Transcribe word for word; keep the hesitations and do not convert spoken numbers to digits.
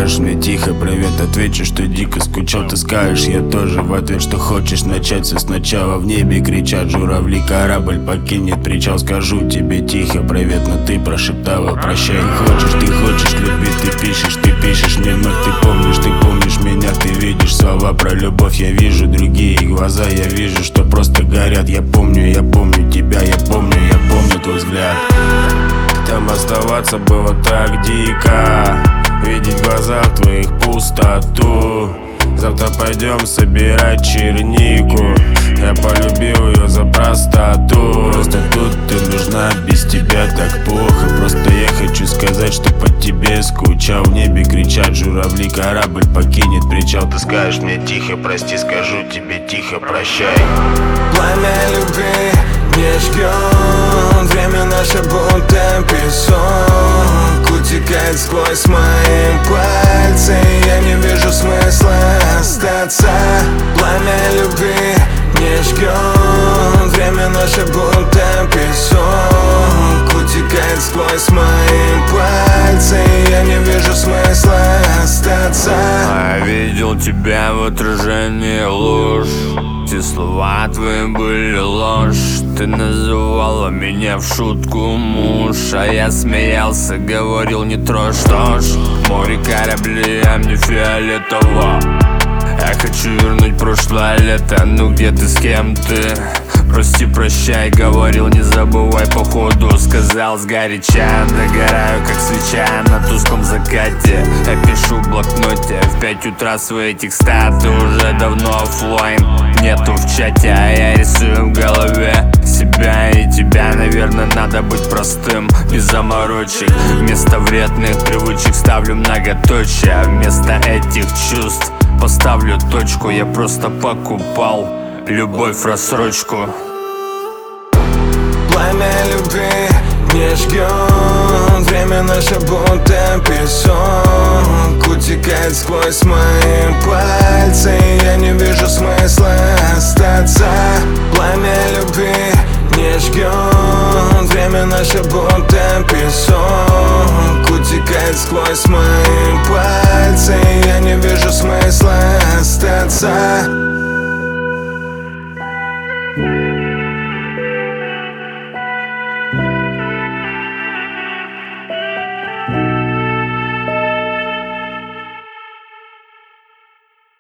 скажешь мне тихо привет, отвечу, что дико скучал. Ты скажешь, я тоже в ответ, что хочешь начать все сначала. В небе кричат журавли, корабль покинет причал. Скажу тебе тихо привет, но ты прошептала прощай. Хочешь, ты хочешь любить, ты пишешь, ты пишешь мне вновь. Ты помнишь, ты помнишь меня, ты видишь слова про любовь. Я вижу другие глаза, я вижу, что просто горят. Я помню, я помню тебя, я помню, я помню твой взгляд. Там оставаться было так дико, видеть в глазах твоих пустоту. Завтра пойдем собирать чернику. Я полюбил ее за простоту. Просто тут ты нужна, без тебя так плохо. Просто я хочу сказать, что по тебе скучал. В небе кричат журавли, корабль покинет причал. Ты скажешь мне тихо прости, скажу тебе тихо прощай. Пламя любви не жгет, время наше будто песок утекает сквозь мои пальцы. Я не вижу смысла остаться. Пламя любви не жгет, время наше будто песок утекает сквозь мои пальцы. Я не вижу смысла остаться. Я видел тебя в отражении ложь. Все слова твои были ложь. Ты называла меня в шутку муж, а я смеялся, говорил не трожь. Что ж, море корабли, а мне фиолетово. Я хочу вернуть прошлое лето. Ну где ты, с кем ты? Прости, прощай, говорил, не забывай походу. Сказал сгоряча, догораю как свеча на тусклом закате. Я пишу в блокноте в пять утра свои текста. Ты уже давно оффлайн, нету в чате, а я рисую в голове себя и тебя. Наверное, надо быть простым, без заморочек. Вместо вредных привычек ставлю многоточие. А вместо этих чувств поставлю точку. Я просто покупал любовь в рассрочку. Пламя любви не жгет, время наше будто песок утекает сквозь мои пальцы. Я не вижу смысла остаться. Пламя любви не жгет, время наше будто песок утекает сквозь мои пальцы. Я не вижу смысла остаться.